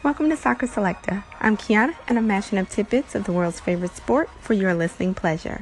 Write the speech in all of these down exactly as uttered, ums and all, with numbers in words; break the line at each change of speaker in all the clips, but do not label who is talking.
Welcome to Soccer Selecta. I'm Kiana, and I'm mashing up tidbits of the world's favorite sport for your listening pleasure.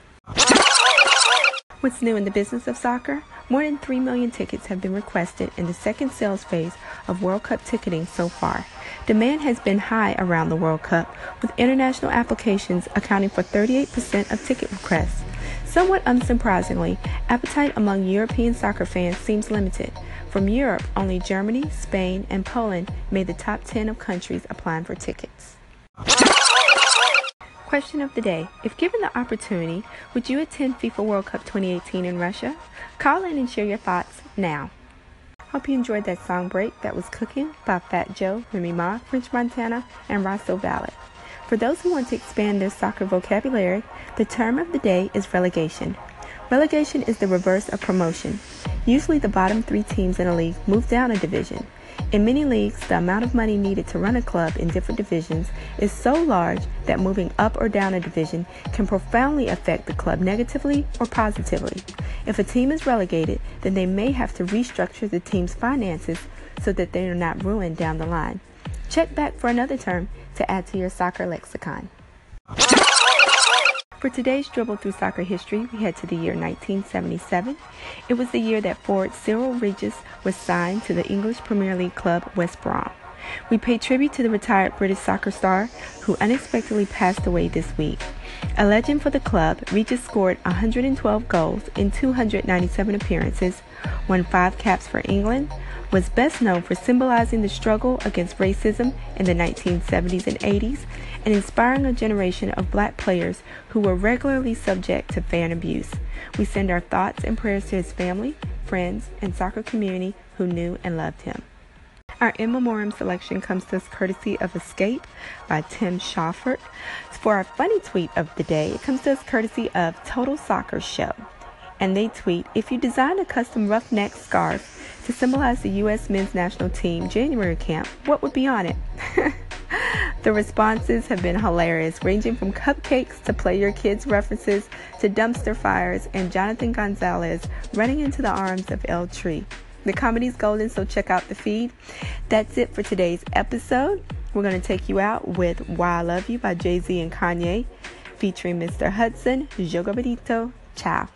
What's new in the business of soccer? More than three million tickets have been requested in the second sales phase of World Cup ticketing so far. Demand has been high around the World Cup, with international applications accounting for thirty-eight percent of ticket requests. Somewhat unsurprisingly, appetite among European soccer fans seems limited. From Europe, only Germany, Spain, and Poland made the top ten of countries applying for tickets. Question of the day. If given the opportunity, would you attend FIFA World Cup twenty eighteen in Russia? Call in and share your thoughts now. Hope you enjoyed that song break that was Cooking by Fat Joe, Remy Ma, French Montana, and Rosso Valet. For those who want to expand their soccer vocabulary, the term of the day is relegation. Relegation is the reverse of promotion. Usually the bottom three teams in a league move down a division. In many leagues, the amount of money needed to run a club in different divisions is so large that moving up or down a division can profoundly affect the club negatively or positively. If a team is relegated, then they may have to restructure the team's finances so that they are not ruined down the line. Check back for another term to add to your soccer lexicon. For today's dribble through soccer history, we head to the year nineteen seventy-seven. It was the year that forward Cyril Regis was signed to the English Premier League club West Brom. We pay tribute to the retired British soccer star who unexpectedly passed away this week. A legend for the club, Regis scored one hundred twelve goals in two hundred ninety-seven appearances, won five caps for England, was best known for symbolizing the struggle against racism in the nineteen seventies and eighties, and inspiring a generation of black players who were regularly subject to fan abuse. We send our thoughts and prayers to his family, friends, and soccer community who knew and loved him. Our in memoriam selection comes to us courtesy of Escape by Tim Schaffert. For our funny tweet of the day, it comes to us courtesy of Total Soccer Show. And they tweet, if you design a custom roughneck scarf to symbolize the U S men's national team January camp, what would be on it? The responses have been hilarious, ranging from cupcakes to play your kids references to dumpster fires and Jonathan Gonzalez running into the arms of El Tree. The comedy's golden, so check out the feed. That's it for today's episode. We're going to take you out with Why I Love You by Jay-Z and Kanye, featuring Mister Hudson, Jogo Bonito. Ciao.